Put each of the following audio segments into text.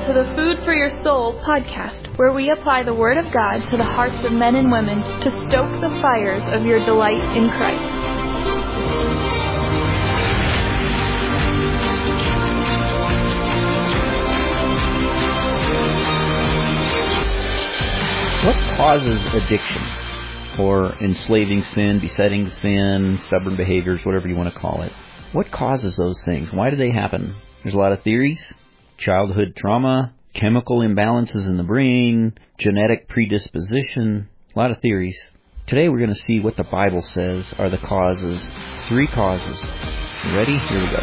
to the Food for Your Soul podcast, where we apply the Word of God to the hearts of men and women to stoke the fires of your delight in Christ. What causes addiction or enslaving sin, besetting sin, stubborn behaviors, whatever you want to call it? What causes those things? Why do they happen? There's a lot of theories. Childhood trauma, chemical imbalances in the brain, genetic predisposition, a lot of theories. Today we're going to see what the Bible says are the causes. 3 causes. You ready? Here we go.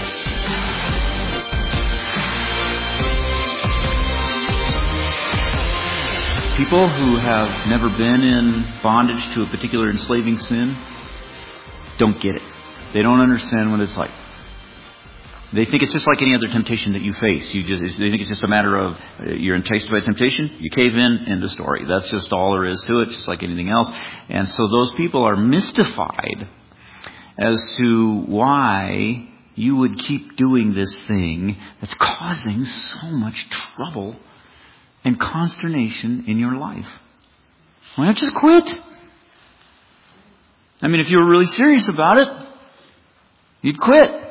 People who have never been in bondage to a particular enslaving sin don't get it. They don't understand what it's like. They think it's just like any other temptation that you face. They think it's just a matter of you're enticed by temptation, you cave in, end of story. That's just all there is to it, just like anything else. And so those people are mystified as to why you would keep doing this thing that's causing so much trouble and consternation in your life. Why not just quit? I mean, if you were really serious about it, you'd quit.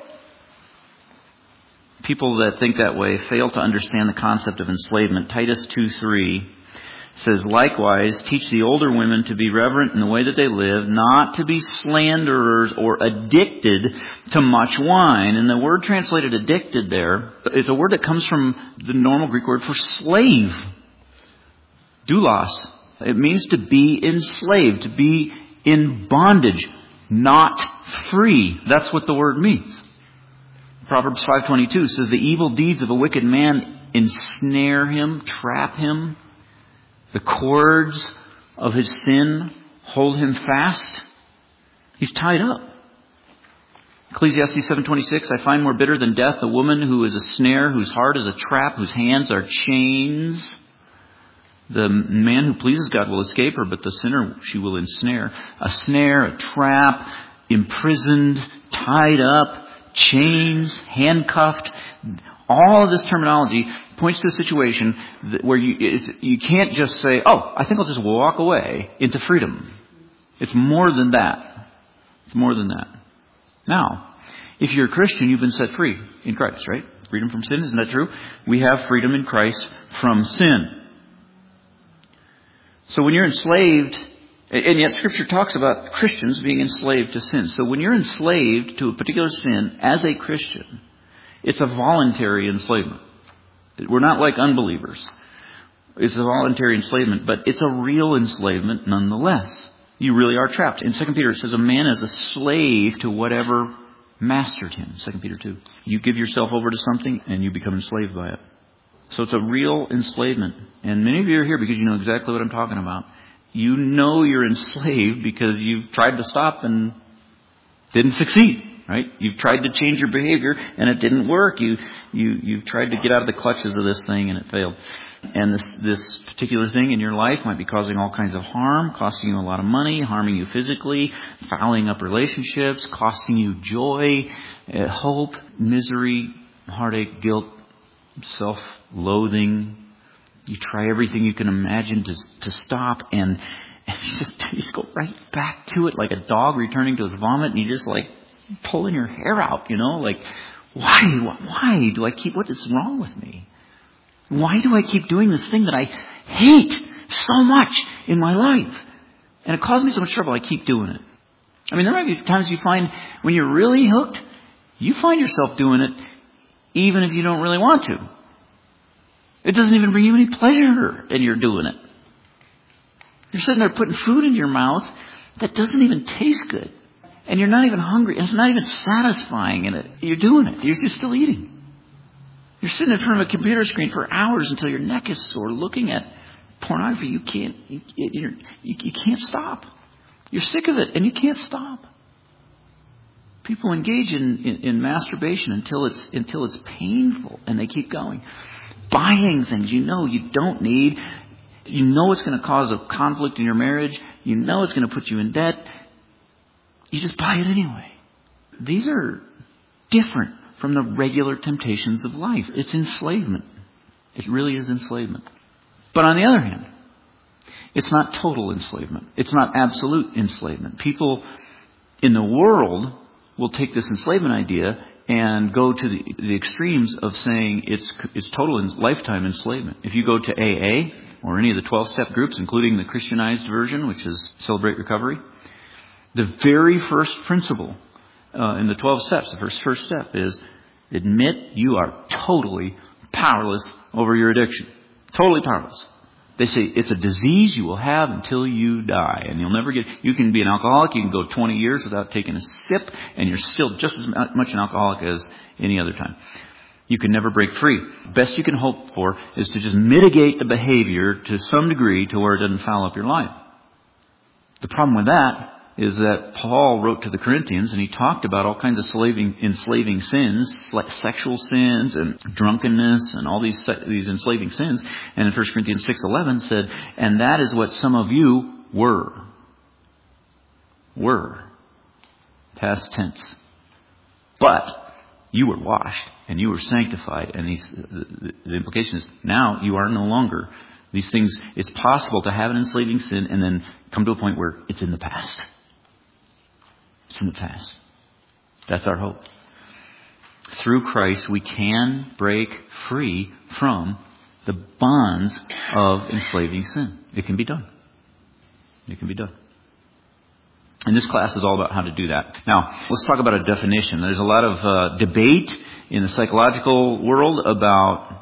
People that think that way fail to understand the concept of enslavement. Titus 2:3 says, "Likewise, teach the older women to be reverent in the way that they live, not to be slanderers or addicted to much wine." And the word translated addicted there is a word that comes from the normal Greek word for slave. Doulos. It means to be enslaved, to be in bondage, not free. That's what the word means. Proverbs 5:22 says, "The evil deeds of a wicked man ensnare him, trap him. The cords of his sin hold him fast." He's tied up. Ecclesiastes 7:26, "I find more bitter than death a woman who is a snare, whose heart is a trap, whose hands are chains. The man who pleases God will escape her, but the sinner she will ensnare." A snare, a trap, imprisoned, tied up, chains, handcuffed. All of this terminology points to a situation where you can't just say, "Oh, I think I'll just walk away into freedom." It's more than that. It's more than that. Now, if you're a Christian, you've been set free in Christ, right? Freedom from sin, isn't that true? We have freedom in Christ from sin. So when you're enslaved, and yet Scripture talks about Christians being enslaved to sin. So when you're enslaved to a particular sin as a Christian, it's a voluntary enslavement. We're not like unbelievers. It's a voluntary enslavement, but it's a real enslavement nonetheless. You really are trapped. In 2 Peter it says a man is a slave to whatever mastered him. 2 Peter 2. You give yourself over to something and you become enslaved by it. So it's a real enslavement. And many of you are here because you know exactly what I'm talking about. You know you're enslaved because you've tried to stop and didn't succeed, right? You've tried to change your behavior and it didn't work. You've tried to get out of the clutches of this thing and it failed. And this particular thing in your life might be causing all kinds of harm, costing you a lot of money, harming you physically, fouling up relationships, costing you joy, hope, misery, heartache, guilt, self-loathing. You try everything you can imagine to stop, and you just go right back to it like a dog returning to his vomit, and you just like pulling your hair out, like, why do I keep, what is wrong with me? Why do I keep doing this thing that I hate so much in my life? And it caused me so much trouble, I keep doing it. I mean, there might be times you find when you're really hooked, you find yourself doing it even if you don't really want to. It doesn't even bring you any pleasure, and you're doing it. You're sitting there putting food in your mouth that doesn't even taste good. And you're not even hungry. And it's not even satisfying in it. You're doing it. You're just still eating. You're sitting in front of a computer screen for hours until your neck is sore looking at pornography. You can't stop. You're sick of it, and you can't stop. People engage in masturbation until it's painful, and they keep going. Buying things you know you don't need. You know it's going to cause a conflict in your marriage. You know it's going to put you in debt. You just buy it anyway. These are different from the regular temptations of life. It's enslavement. It really is enslavement. But on the other hand, it's not total enslavement. It's not absolute enslavement. People in the world will take this enslavement idea and go to the extremes of saying it's total lifetime enslavement. If you go to AA or any of the 12-step groups, including the Christianized version, which is Celebrate Recovery, the very first principle in the 12 steps, the first step is admit you are totally powerless over your addiction. Totally powerless. They say it's a disease you will have until you die. And you'll never you can be an alcoholic, you can go 20 years without taking a sip, and you're still just as much an alcoholic as any other time. You can never break free. Best you can hope for is to just mitigate the behavior to some degree to where it doesn't foul up your life. The problem with that is that Paul wrote to the Corinthians and he talked about all kinds of enslaving sins, like sexual sins and drunkenness and all these enslaving sins. And in 1 Corinthians 6:11 said, and that is what some of you were. Were. Past tense. But you were washed and you were sanctified. And the implication is now you are no longer. These things, it's possible to have an enslaving sin and then come to a point where it's in the past. It's in the past. That's our hope. Through Christ, we can break free from the bonds of enslaving sin. It can be done. It can be done. And this class is all about how to do that. Now, let's talk about a definition. There's a lot of debate in the psychological world about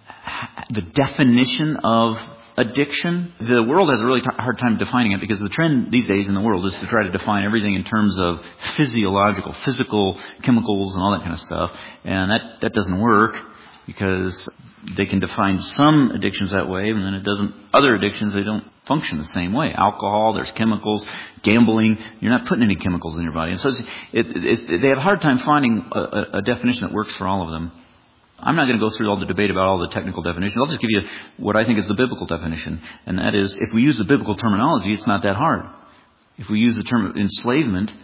the definition of addiction. The world has a really hard time defining it because the trend these days in the world is to try to define everything in terms of physical chemicals and all that kind of stuff. And that doesn't work because they can define some addictions that way and then other addictions, they don't function the same way. Alcohol, there's chemicals, gambling, you're not putting any chemicals in your body. And so they have a hard time finding a definition that works for all of them. I'm not going to go through all the debate about all the technical definitions. I'll just give you what I think is the biblical definition. And that is, if we use the biblical terminology, it's not that hard. If we use the term enslavement,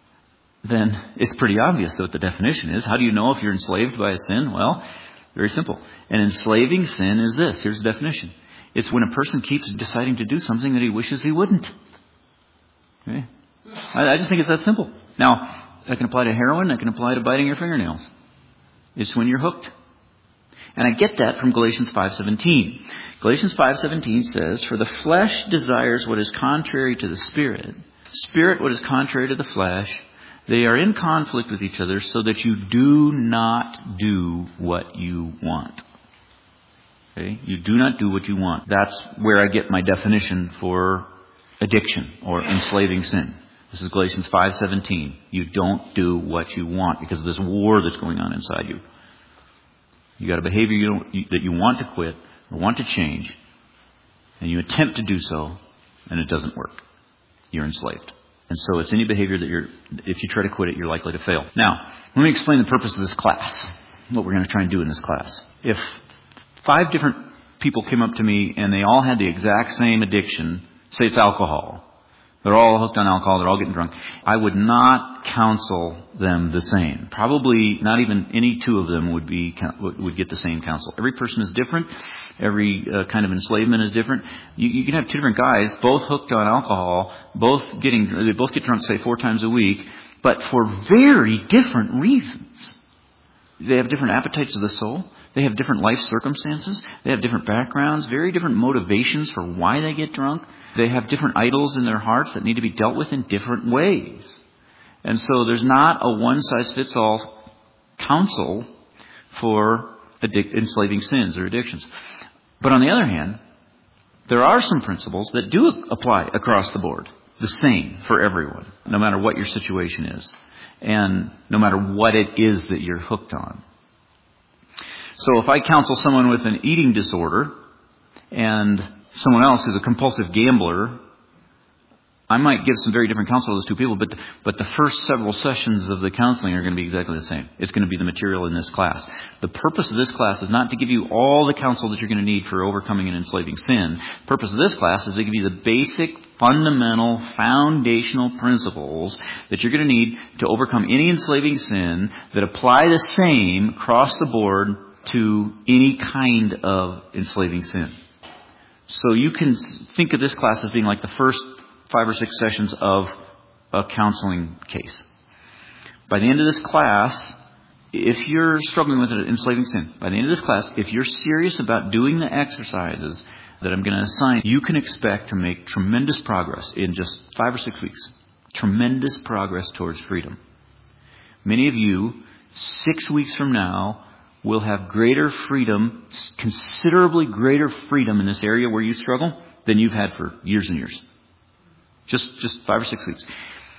then it's pretty obvious what the definition is. How do you know if you're enslaved by a sin? Well, very simple. An enslaving sin is this. Here's the definition. It's when a person keeps deciding to do something that he wishes he wouldn't. Okay? I just think it's that simple. Now, that can apply to heroin. That can apply to biting your fingernails. It's when you're hooked. And I get that from Galatians 5:17. Galatians 5:17 says, for the flesh desires what is contrary to the spirit what is contrary to the flesh. They are in conflict with each other so that you do not do what you want. Okay? You do not do what you want. That's where I get my definition for addiction or enslaving sin. This is Galatians 5:17. You don't do what you want because of this war that's going on inside you. You got a behavior that you want to quit or want to change, and you attempt to do so, and it doesn't work. You're enslaved. And so it's any behavior that if you try to quit it, you're likely to fail. Now, let me explain the purpose of this class, what we're going to try and do in this class. If 5 different people came up to me and they all had the exact same addiction, say it's alcohol, they're all hooked on alcohol, they're all getting drunk, I would not counsel them the same. Probably not even any 2 of them would get the same counsel. Every person is different. Every kind of enslavement is different. You can have 2 different guys, both hooked on alcohol, they both get drunk, say, 4 times a week, but for very different reasons. They have different appetites of the soul. They have different life circumstances. They have different backgrounds, very different motivations for why they get drunk. They have different idols in their hearts that need to be dealt with in different ways. And so there's not a one-size-fits-all counsel for enslaving sins or addictions. But on the other hand, there are some principles that do apply across the board, the same for everyone, no matter what your situation is, and no matter what it is that you're hooked on. So if I counsel someone with an eating disorder and someone else who's a compulsive gambler, I might give some very different counsel to those 2 people, but the first several sessions of the counseling are going to be exactly the same. It's going to be the material in this class. The purpose of this class is not to give you all the counsel that you're going to need for overcoming and enslaving sin. The purpose of this class is to give you the basic, fundamental, foundational principles that you're going to need to overcome any enslaving sin that apply the same across the board to any kind of enslaving sin. So you can think of this class as being like the first 5 or 6 sessions of a counseling case. By the end of this class, if you're struggling with an enslaving sin, by the end of this class, if you're serious about doing the exercises that I'm going to assign, you can expect to make tremendous progress in just 5 or 6 weeks. Tremendous progress towards freedom. Many of you, 6 weeks from now, will have greater freedom, considerably greater freedom in this area where you struggle than you've had for years and years. Just 5 or 6 weeks.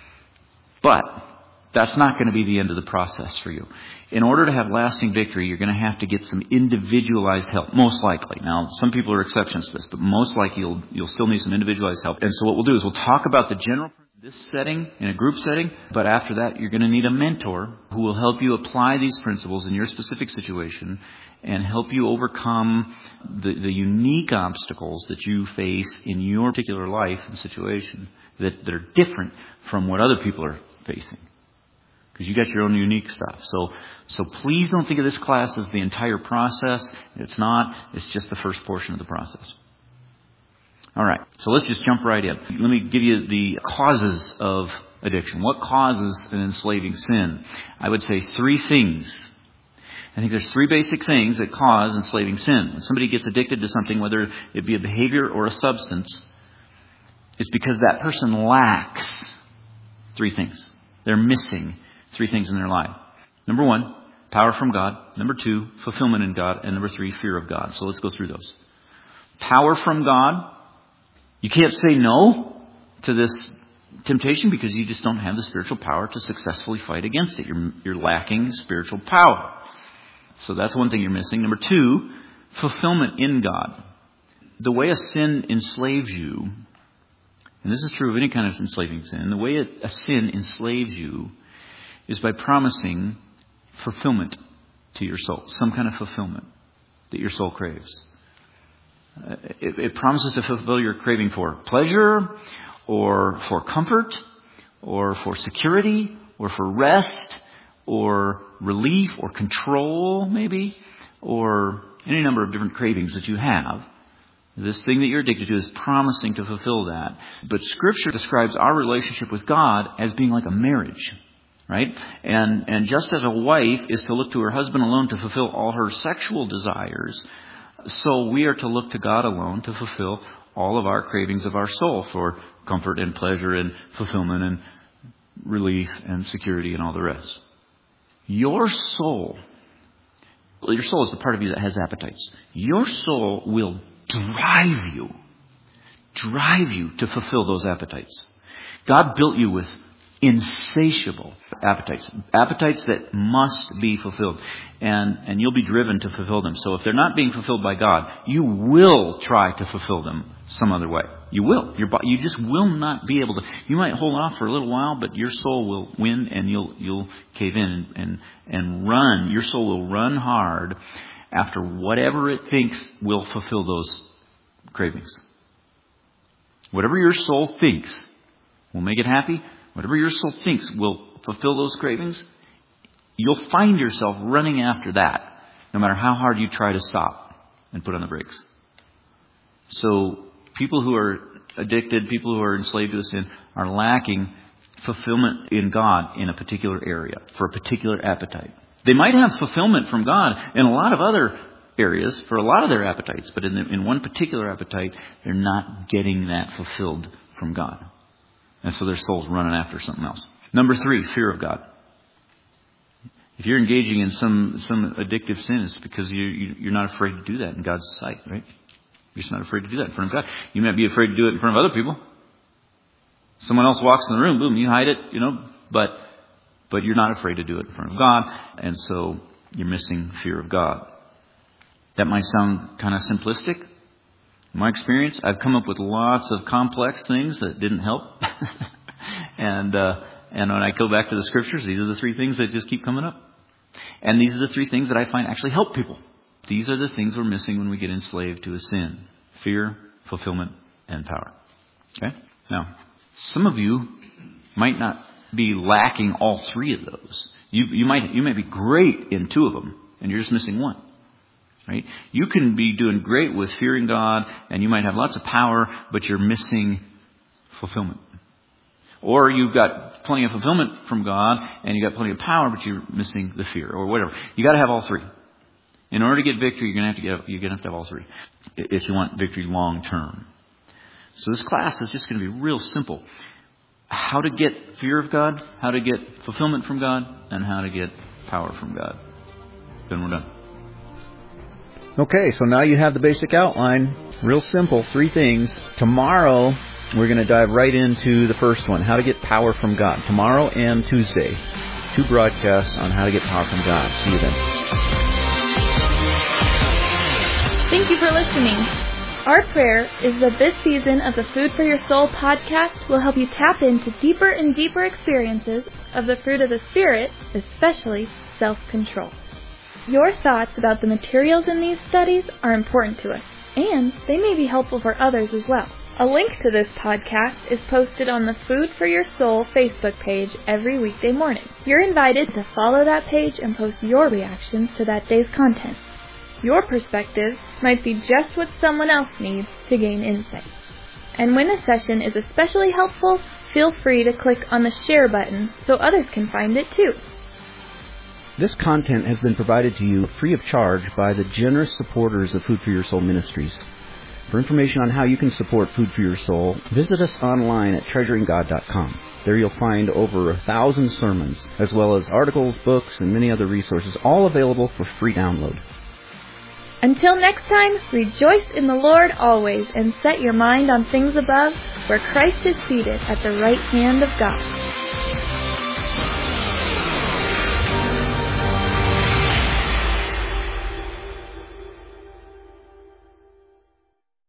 But that's not going to be the end of the process for you. In order to have lasting victory, you're going to have to get some individualized help, most likely. Now, some people are exceptions to this, but most likely you'll still need some individualized help. And so what we'll do is we'll talk about the general this setting, in a group setting, but after that you're going to need a mentor who will help you apply these principles in your specific situation and help you overcome the unique obstacles that you face in your particular life and situation that are different from what other people are facing. Because you got your own unique stuff. So please don't think of this class as the entire process. It's not. It's just the first portion of the process. All right, so let's just jump right in. Let me give you the causes of addiction. What causes an enslaving sin? I would say 3 things. I think there's 3 basic things that cause enslaving sin. When somebody gets addicted to something, whether it be a behavior or a substance, it's because that person lacks 3 things. They're missing 3 things in their life. Number 1, power from God. Number 2, fulfillment in God. And number 3, fear of God. So let's go through those. Power from God. You can't say no to this temptation because you just don't have the spiritual power to successfully fight against it. You're lacking spiritual power. So that's one thing you're missing. Number 2, fulfillment in God. The way a sin enslaves you, and this is true of any kind of enslaving sin, the way a sin enslaves you is by promising fulfillment to your soul, some kind of fulfillment that your soul craves. It promises to fulfill your craving for pleasure, or for comfort, or for security, or for rest, or relief, or control, maybe, or any number of different cravings that you have. This thing that you're addicted to is promising to fulfill that. But Scripture describes our relationship with God as being like a marriage, right? And just as a wife is to look to her husband alone to fulfill all her sexual desires, so we are to look to God alone to fulfill all of our cravings of our soul for comfort and pleasure and fulfillment and relief and security and all the rest. Your soul is the part of you that has appetites. Your soul will drive you to fulfill those appetites. God built you with insatiable appetites that must be fulfilled, and you'll be driven to fulfill them. So if they're not being fulfilled by God, you will try to fulfill them some other way. You will. You just will not be able to. You might hold off for a little while, but your soul will win, and you'll cave in and run. Your soul will run hard after whatever it thinks will fulfill those cravings. Whatever your soul thinks will make it happy. Whatever your soul thinks will fulfill those cravings, you'll find yourself running after that, no matter how hard you try to stop and put on the brakes. So people who are addicted, people who are enslaved to a sin, are lacking fulfillment in God in a particular area, for a particular appetite. They might have fulfillment from God in a lot of other areas for a lot of their appetites, but in one particular appetite, they're not getting that fulfilled from God. And so their soul's running after something else. Number 3, fear of God. If you're engaging in some addictive sin, it's because you're not afraid to do that in God's sight, right? You're just not afraid to do that in front of God. You might be afraid to do it in front of other people. Someone else walks in the room, boom, you hide it, but you're not afraid to do it in front of God, and so you're missing fear of God. That might sound kind of simplistic. In my experience, I've come up with lots of complex things that didn't help. And when I go back to the Scriptures, these are the 3 things that just keep coming up. And these are the 3 things that I find actually help people. These are the things we're missing when we get enslaved to a sin. Fear, fulfillment, and power. Okay? Now, some of you might not be lacking all 3 of those. You might be great in 2 of them, and you're just missing 1. Right? You can be doing great with fearing God, and you might have lots of power, but you're missing fulfillment. Or you've got plenty of fulfillment from God, and you've got plenty of power, but you're missing the fear, or whatever. You got to have all three. In order to get victory, you're going to have to have all three, if you want victory long term. So this class is just going to be real simple. How to get fear of God, how to get fulfillment from God, and how to get power from God. Then we're done. Okay, so now you have the basic outline. Real simple, 3 things. Tomorrow, we're going to dive right into the first one, how to get power from God. Tomorrow and Tuesday, 2 broadcasts on how to get power from God. See you then. Thank you for listening. Our prayer is that this season of the Food for Your Soul podcast will help you tap into deeper and deeper experiences of the fruit of the Spirit, especially self-control. Your thoughts about the materials in these studies are important to us, and they may be helpful for others as well. A link to this podcast is posted on the Food for Your Soul Facebook page every weekday morning. You're invited to follow that page and post your reactions to that day's content. Your perspective might be just what someone else needs to gain insight. And when a session is especially helpful, feel free to click on the share button so others can find it too. This content has been provided to you free of charge by the generous supporters of Food for Your Soul Ministries. For information on how you can support Food for Your Soul, visit us online at treasuringgod.com. There you'll find over 1,000 sermons, as well as articles, books, and many other resources, all available for free download. Until next time, rejoice in the Lord always and set your mind on things above, where Christ is seated at the right hand of God.